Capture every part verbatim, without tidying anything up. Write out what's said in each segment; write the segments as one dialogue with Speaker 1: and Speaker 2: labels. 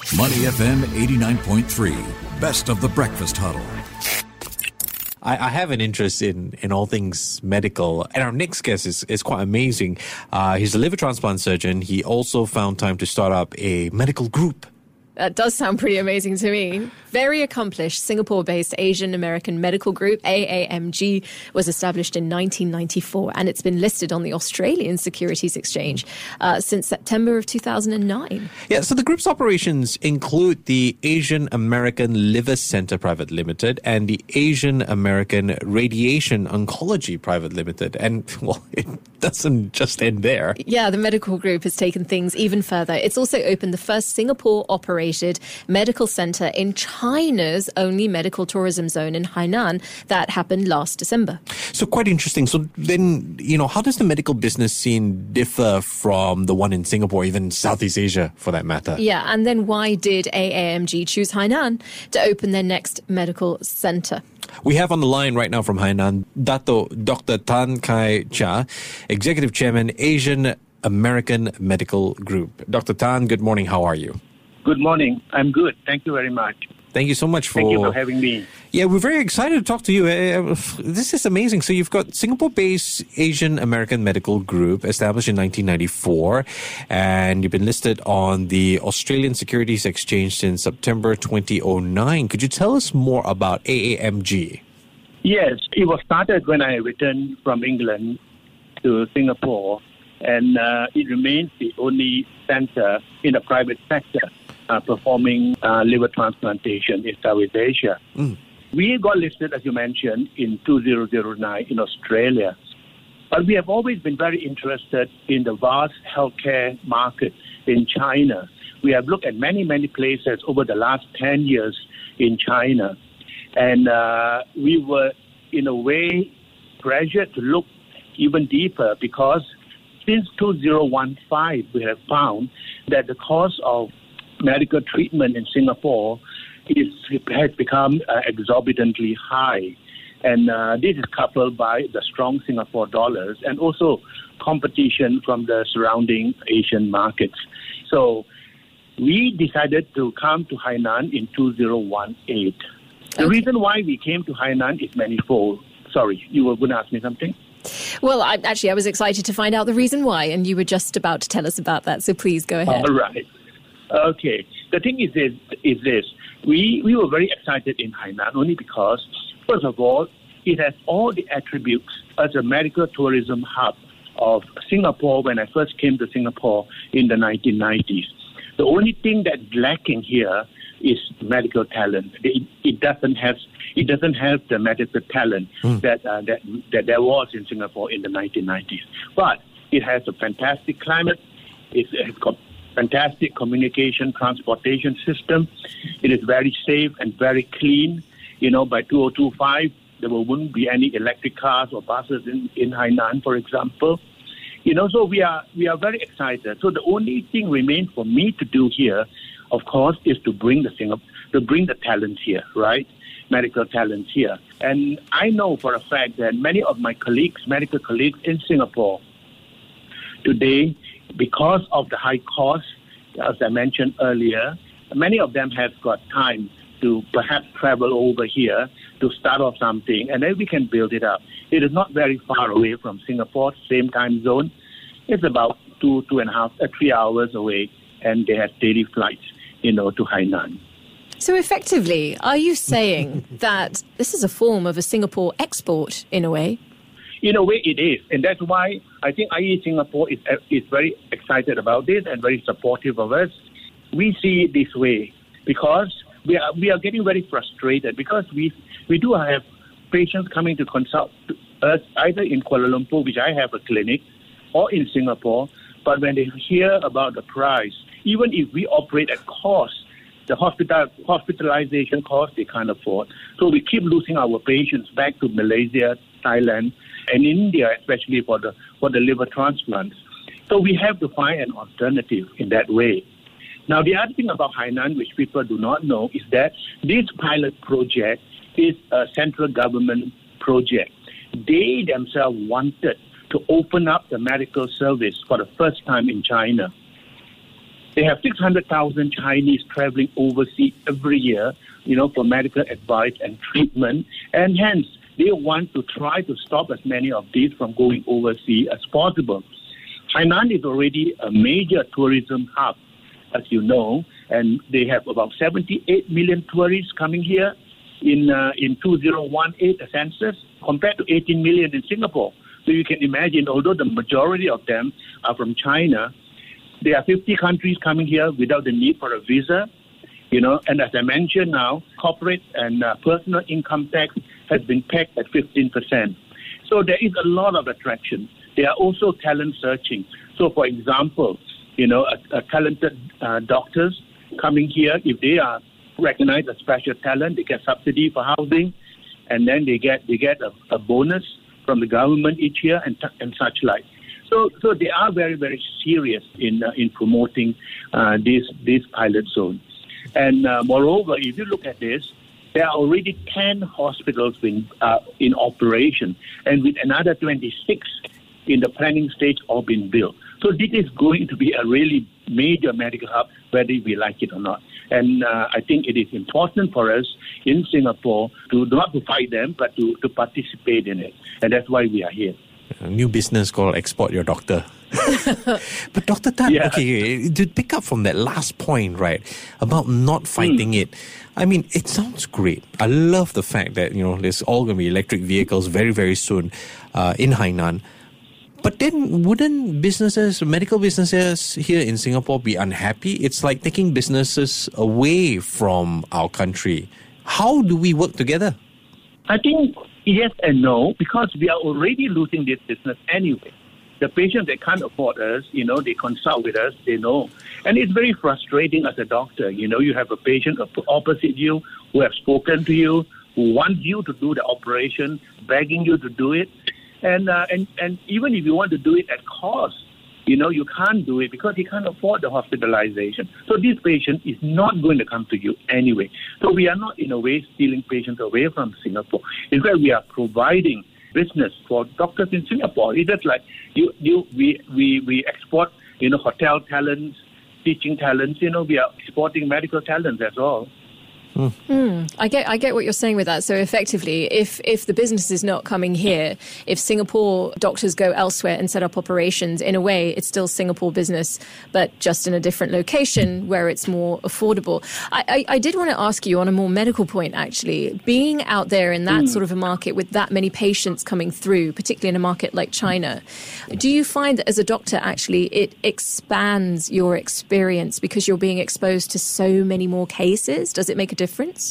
Speaker 1: Money F M eighty-nine point three, best of the breakfast huddle.
Speaker 2: I, I have an interest in, in all things medical, and our next guest is, is quite amazing. Uh, he's a liver transplant surgeon. He also found time to start up a medical group.
Speaker 3: That does sound pretty amazing to me. Very accomplished Singapore-based Asian American Medical Group, A A M G, was established in nineteen ninety-four, and it's been listed on the Australian Securities Exchange uh, since September of two thousand nine.
Speaker 2: Yeah, so the group's operations include the Asian American Liver Center Private Limited and the Asian American Radiation Oncology Private Limited. And, well, it doesn't just end there.
Speaker 3: Yeah, the medical group has taken things even further. It's also opened the first Singapore-operated medical center in China's only medical tourism zone in Hainan. That happened last December.
Speaker 2: So quite interesting. So then, you know, how does the medical business scene differ from the one in Singapore, even Southeast Asia for that matter?
Speaker 3: Yeah, and then why did A A M G choose Hainan to open their next medical center?
Speaker 2: We have on the line right now from Hainan, Dato Doctor Tan Kai Chia, Executive Chairman, Asian American Medical Group. Doctor Tan, good morning. How are you?
Speaker 4: Good morning. I'm good. Thank you very much.
Speaker 2: Thank you so much for...
Speaker 4: Thank you for having me.
Speaker 2: Yeah, we're very excited to talk to you. Uh, this is amazing. So you've got Singapore-based Asian American Medical Group, established in nineteen ninety-four, and you've been listed on the Australian Securities Exchange since September twenty oh nine. Could you tell us more about A A M G?
Speaker 4: Yes, it was started when I returned from England to Singapore, and uh, it remains the only center in the private sector Uh, performing uh, liver transplantation in Southeast Asia. Mm. We got listed, as you mentioned, in two thousand nine in Australia. But we have always been very interested in the vast healthcare market in China. We have looked at many, many places over the last ten years in China. And uh, we were, in a way, pressured to look even deeper because since two thousand fifteen, we have found that the cost of medical treatment in Singapore is, has become uh, exorbitantly high. And uh, this is coupled by the strong Singapore dollars and also competition from the surrounding Asian markets. So we decided to come to Hainan in two thousand eighteen. The
Speaker 3: Okay.
Speaker 4: reason why we came to Hainan is manifold. Sorry, you were going to ask me something?
Speaker 3: Well, I, actually, I was excited to find out the reason why, and you were just about to tell us about that, so please go ahead.
Speaker 4: All right. Okay. The thing is this, is this. We, we were very excited in Hainan only because, first of all, it has all the attributes as a medical tourism hub of Singapore when I first came to Singapore in the nineteen nineties. The only thing that's lacking here is medical talent. It, it doesn't have it doesn't have the medical talent mm. that, uh, that that there was in Singapore in the nineteen nineties. But it has a fantastic climate. It has got fantastic communication, transportation system. It is very safe and very clean. You know, by two thousand twenty-five, there wouldn't be any electric cars or buses in, in Hainan, for example. You know, so we are we are very excited. So the only thing remains for me to do here, of course, is to bring the Singapore, to bring the talents here, right? Medical talents here. And I know for a fact that many of my colleagues, medical colleagues in Singapore today, because of the high cost, as I mentioned earlier, many of them have got time to perhaps travel over here to start off something, and then we can build it up. It is not very far away from Singapore, same time zone. It's about two, two and a half, uh, three hours away, and they have daily flights, you know, to Hainan.
Speaker 3: So effectively, are you saying that this is a form of a Singapore export in a way?
Speaker 4: In a way, it is. And that's why I think I E Singapore is, is very excited about this and very supportive of us. We see it this way because we are, we are getting very frustrated because we, we do have patients coming to consult us either in Kuala Lumpur, which I have a clinic, or in Singapore. But when they hear about the price, even if we operate at cost, the hospital hospitalization cost they can't afford. So we keep losing our patients back to Malaysia, Thailand, and India, especially for the for the liver transplants. So we have to find an alternative in that way. Now, the other thing about Hainan, which people do not know, is that this pilot project is a central government project. They themselves wanted to open up the medical service for the first time in China. They have six hundred thousand Chinese traveling overseas every year, you know, for medical advice and treatment. And hence, they want to try to stop as many of these from going overseas as possible. Hainan is already a major tourism hub, as you know, and they have about seventy-eight million tourists coming here in uh, in two thousand eighteen, the census, compared to eighteen million in Singapore. So you can imagine, although the majority of them are from China, there are fifty countries coming here without the need for a visa. You know, and as I mentioned now, corporate and uh, personal income tax has been pegged at fifteen percent. So there is a lot of attraction. There are also talent searching. So, for example, you know, a, a talented uh, doctors coming here, if they are recognized as special talent, they get subsidy for housing, and then they get they get a, a bonus from the government each year and and such like. So, so they are very very serious in uh, in promoting uh, this this pilot zone. And uh, moreover, if you look at this, there are already ten hospitals in uh, in operation, and with another twenty-six in the planning stage or being built. So this is going to be a really major medical hub, whether we like it or not. And uh, I think it is important for us in Singapore to not to fight them, but to, to participate in it. And that's why we are here.
Speaker 2: A new business called Export Your Doctor. But Doctor Tan, yeah. okay, to pick up from that last point, right, about not fighting mm. it, I mean, it sounds great. I love the fact that, you know, there's all going to be electric vehicles very, very soon uh, in Hainan. But then wouldn't businesses, medical businesses here in Singapore be unhappy? It's like taking businesses away from our country. How do we work together?
Speaker 4: I think yes and no, because we are already losing this business anyway. The patients that can't afford us, you know, they consult with us, they know. And it's very frustrating as a doctor. You know, you have a patient opposite you who have spoken to you, who wants you to do the operation, begging you to do it. And, uh, and and even if you want to do it at cost, you know, you can't do it because he can't afford the hospitalization. So this patient is not going to come to you anyway. So we are not, in a way, stealing patients away from Singapore. In fact, we are providing business for doctors in Singapore. It's just like you, you, we, we, we export, you know, hotel talents, teaching talents. You know, we are exporting medical talents as well.
Speaker 3: Mm. Mm, I get I get what you're saying with that. So effectively, if if the business is not coming here, if Singapore doctors go elsewhere and set up operations, in a way, it's still Singapore business, but just in a different location where it's more affordable. I, I, I did want to ask you on a more medical point, actually, being out there in that mm. sort of a market with that many patients coming through, particularly in a market like China, do you find that as a doctor, actually, it expands your experience because you're being exposed to so many more cases? Does it make a difference? Difference?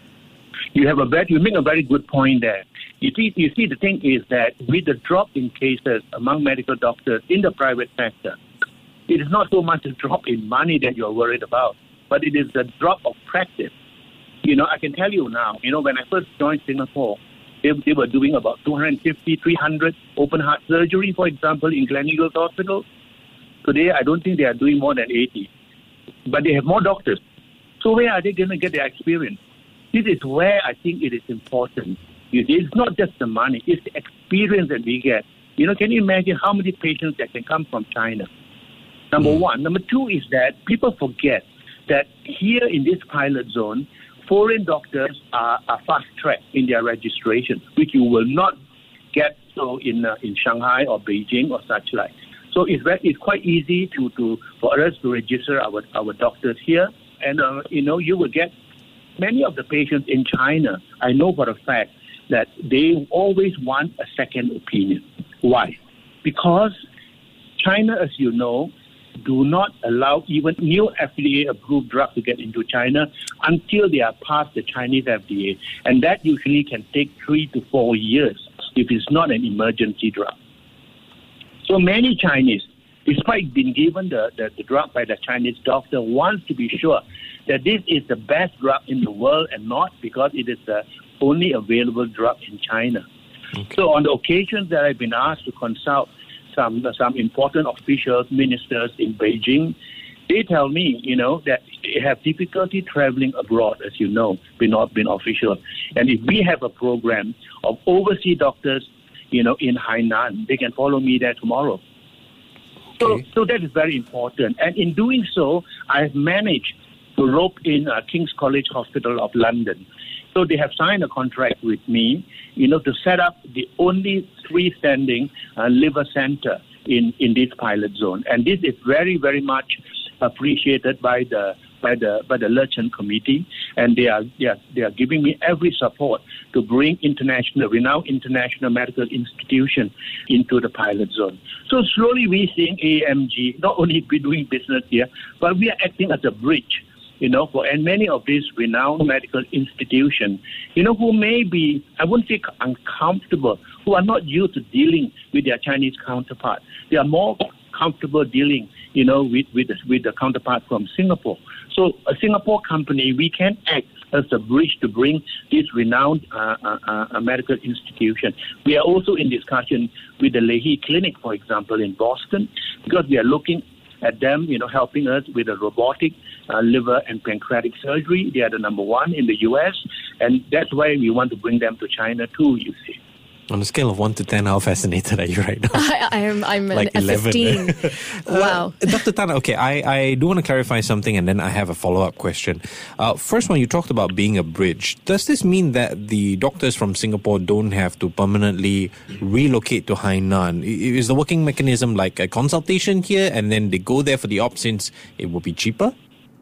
Speaker 4: You have a very, you make a very good point there. You see, you see, the thing is that with the drop in cases among medical doctors in the private sector, it is not so much a drop in money that you're worried about, but it is the drop of practice. You know, I can tell you now, you know, when I first joined Singapore, they, they were doing about two hundred fifty, three hundred open heart surgery, for example, in Gleneagles Hospital. Today, I don't think they are doing more than eighty, but they have more doctors. So where are they going to get their experience? This is where I think it is important. It's not just the money, it's the experience that we get. You know, can you imagine how many patients that can come from China? Number mm. one. Number two is that people forget that here in this pilot zone, foreign doctors are, are fast-tracked in their registration, which you will not get so in uh, in Shanghai or Beijing or such like. So it's, very, it's quite easy to, to for us to register our, our doctors here. And, uh, you know, you will get many of the patients in China, I know for a fact that they always want a second opinion. Why? Because China, as you know, do not allow even new F D A-approved drugs to get into China until they are past the Chinese F D A. And that usually can take three to four years if it's not an emergency drug. So many Chinese, despite being given the, the, the drug by the Chinese doctor, wants to be sure that this is the best drug in the world and not because it is the only available drug in China. Okay. So on the occasions that I've been asked to consult some some important officials, ministers in Beijing, they tell me, you know, that they have difficulty traveling abroad, as you know, being not been official. And if we have a program of overseas doctors, you know, in Hainan, they can follow me there tomorrow. So,
Speaker 2: Okay.
Speaker 4: so that is very important. And in doing so, I have managed to rope in uh, King's College Hospital of London. So they have signed a contract with me, you know, to set up the only freestanding uh, liver center in, in this pilot zone. And this is very, very much appreciated by the by the by the Lurchen Committee, and they are they are they are giving me every support to bring international renowned international medical institution into the pilot zone. So slowly we're seeing A A M G not only be doing business here, but we are acting as a bridge, you know, for and many of these renowned medical institutions, you know, who may be, I wouldn't say uncomfortable, who are not used to dealing with their Chinese counterpart. They are more comfortable dealing, you know, with with the, with the counterpart from Singapore. So a Singapore company, we can act as a bridge to bring this renowned uh, uh, uh, medical institution. We are also in discussion with the Leahy Clinic, for example, in Boston, because we are looking at them, you know, helping us with a robotic uh, liver and pancreatic surgery. They are the number one in the U S, and that's why we want to bring them to China too, you see.
Speaker 2: On a scale of one to ten, how fascinated are you right now?
Speaker 3: I, I am. I'm
Speaker 2: Like
Speaker 3: an, a
Speaker 2: eleven.
Speaker 3: fifteen. Wow.
Speaker 2: Uh, Doctor Tan, okay, I, I do want to clarify something, and then I have a follow-up question. Uh, first one, you talked about being a bridge. Does this mean that the doctors from Singapore don't have to permanently relocate to Hainan? I- Is the working mechanism like a consultation here, and then they go there for the op since it will be cheaper?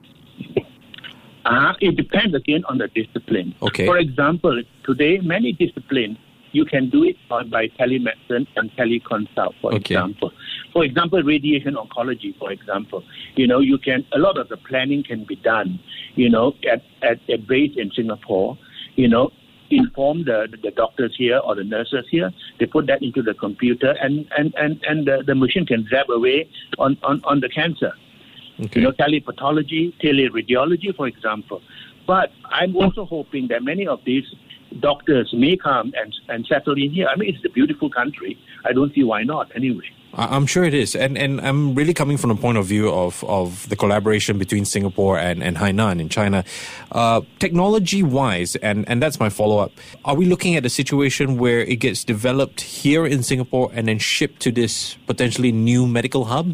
Speaker 4: Uh, it depends again on the discipline.
Speaker 2: Okay.
Speaker 4: For example, today, many disciplines, you can do it by, by telemedicine and teleconsult, for
Speaker 2: Okay.
Speaker 4: example. For example, radiation oncology, for example. You know, you can, a lot of the planning can be done, you know, at, at a base in Singapore, you know, inform the, the doctors here or the nurses here. They put that into the computer, and, and, and, and the, the machine can zap away on, on, on the cancer.
Speaker 2: Okay.
Speaker 4: You know, telepatology, teleradiology, for example. But I'm also hoping that many of these doctors may come and, and settle in here. I mean, it's a beautiful country. I don't see why not anyway.
Speaker 2: I- I'm sure it is. And and I'm really coming from the point of view of, of the collaboration between Singapore and, and Hainan in China. Uh, technology-wise, and, and that's my follow-up, are we looking at a situation where it gets developed here in Singapore and then shipped to this potentially new medical hub?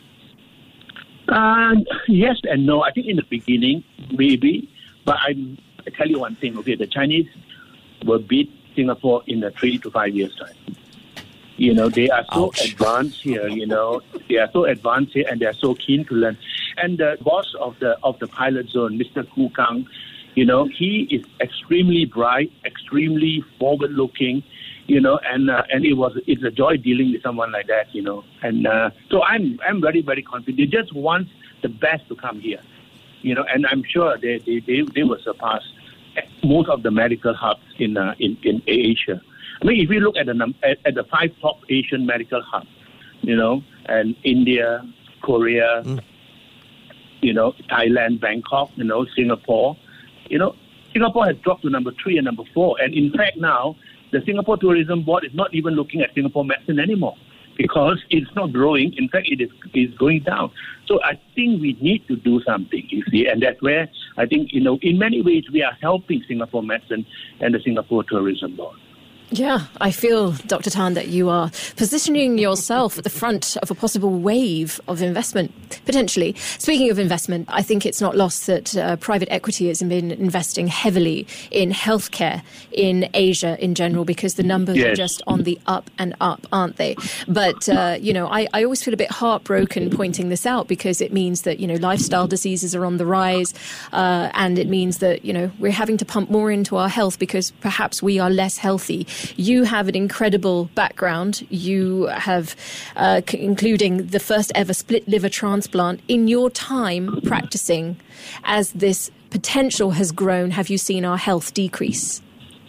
Speaker 4: Uh, yes and no. I think in the beginning, maybe. But I'm, I tell you one thing, okay, the Chinese will beat Singapore in the three to five years' time. You know, they are so
Speaker 2: Ouch.
Speaker 4: advanced here, you know, they are so advanced here and they are so keen to learn. And the boss of the of the pilot zone, Mister Ku Kang, you know, he is extremely bright, extremely forward-looking, you know, and uh, and it was it's a joy dealing with someone like that, you know. And uh, so I'm I'm very, very confident. They just want the best to come here, you know, and I'm sure they they, they, they will surpass most of the medical hubs in uh, in, in Asia. I mean, if you look at the num- at, at the five top Asian medical hubs, you know, and India, Korea, mm. you know, Thailand, Bangkok, you know, Singapore, you know, Singapore has dropped to number three and number four. And in fact, now the Singapore Tourism Board is not even looking at Singapore medicine anymore because it's not growing. In fact, it is is going down. So I think we need to do something, you see, and that's where I think, you know, in many ways we are helping Singapore medicine and the Singapore Tourism Board.
Speaker 3: Yeah, I feel, Doctor Tan, that you are positioning yourself at the front of a possible wave of investment, potentially. Speaking of investment, I think it's not lost that uh, private equity has been investing heavily in healthcare in Asia in general, because the numbers
Speaker 4: Yes.
Speaker 3: are just on the up and up, aren't they? But, uh, you know, I, I always feel a bit heartbroken pointing this out, because it means that, you know, lifestyle diseases are on the rise, uh, and it means that, you know, we're having to pump more into our health because perhaps we are less healthy. You have an incredible background. You have, uh, c- including the first ever split liver transplant. In your time practicing, as this potential has grown, have you seen our health decrease?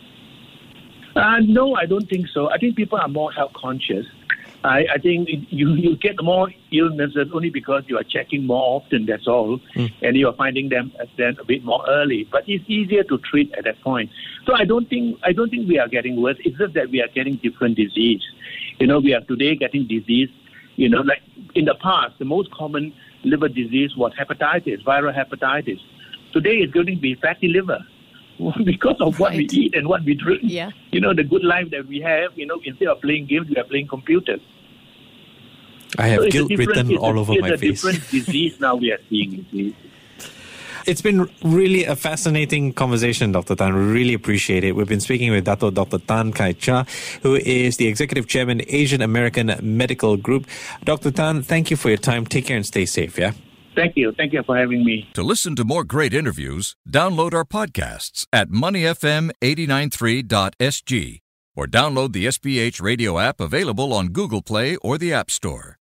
Speaker 4: Uh, no, I don't think so. I think people are more health conscious. I, I think you, you get more illnesses only because you are checking more often, that's all, mm. and you are finding them then a bit more early. But it's easier to treat at that point. So I don't think I don't think we are getting worse. It's just that we are getting different disease. You know, we are today getting disease, you know, like in the past, the most common liver disease was hepatitis, viral hepatitis. Today it's going to be fatty liver. Because of what
Speaker 3: Right.
Speaker 4: we eat and what we drink.
Speaker 3: Yeah.
Speaker 4: You know, the good life that we have, you know, instead of playing games, we are playing computers.
Speaker 2: I have
Speaker 4: So it's a
Speaker 2: guilt
Speaker 4: different-
Speaker 2: written
Speaker 4: it's a-
Speaker 2: all over
Speaker 4: it's
Speaker 2: my
Speaker 4: a
Speaker 2: face.
Speaker 4: different disease now we are seeing, you see.
Speaker 2: It's been really a fascinating conversation, Doctor Tan. We really appreciate it. We've been speaking with Dato Doctor Tan Kai Chia, who is the Executive Chairman, Asian American Medical Group. Doctor Tan, thank you for your time. Take care and stay safe, yeah?
Speaker 4: Thank you. Thank you for having me.
Speaker 1: To listen to more great interviews, download our podcasts at money f m eight nine three dot s g or download the S P H radio app available on Google Play or the App Store.